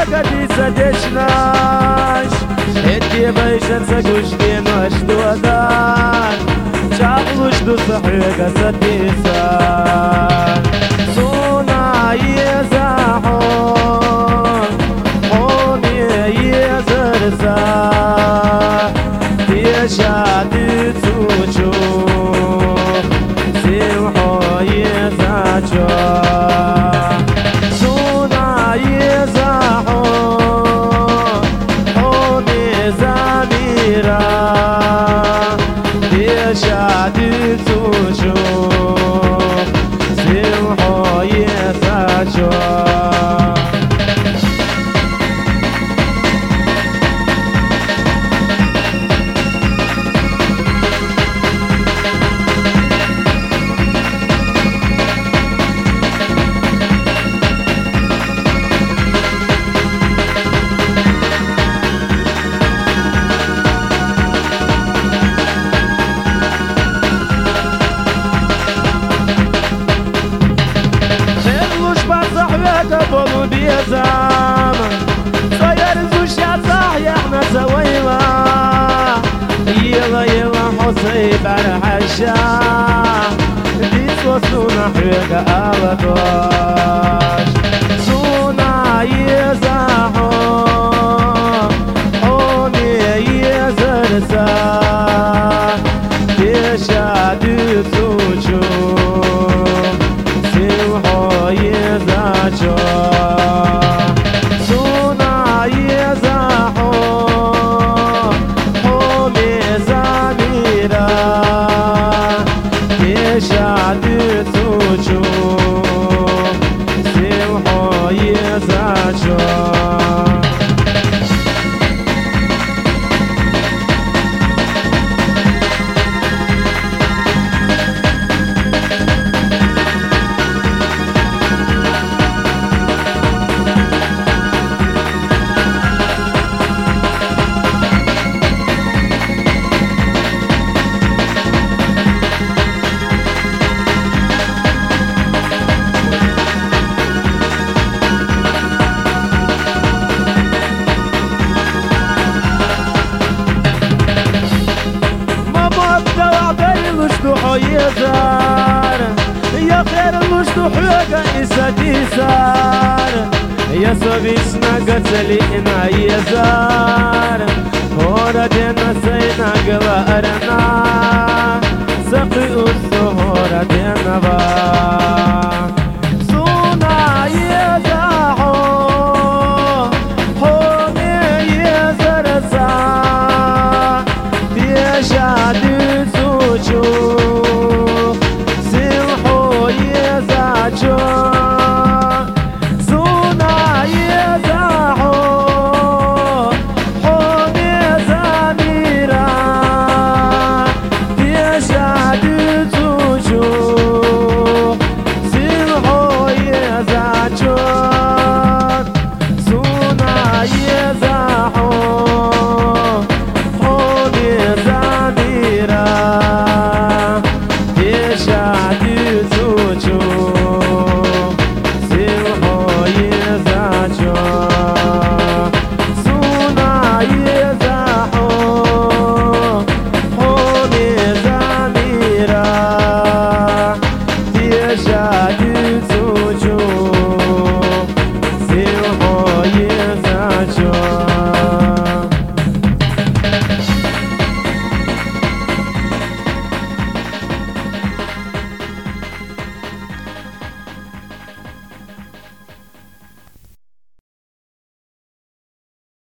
قدي سدشناش هدي بيشن سقوش دينوش دوادان شاقلوش دو صحيقة سديسان سونا يزاحون حوني يزرزان يشادي توشو سيوحو يزاچو سونا يزاحون حوني زميرا يشادي توشو سيوحو يزاچو قبل بيزام صير زوش يا صاحي احنا سوينا يلا يلا حصيب على حشام ديس وصونا حرقة على دوش صونا يزاحون حوني يزرسا يشادي توشو سيوحو يزاچو سونا يزاحون حومي زميرا يشادي توشو سيوحو يزاچو يزار يا خير المشطوح يقع يسديسار يا صبيسنا قتلي إنا يزار هورا دينا سينا قوارنا سقي السهورة دينا بار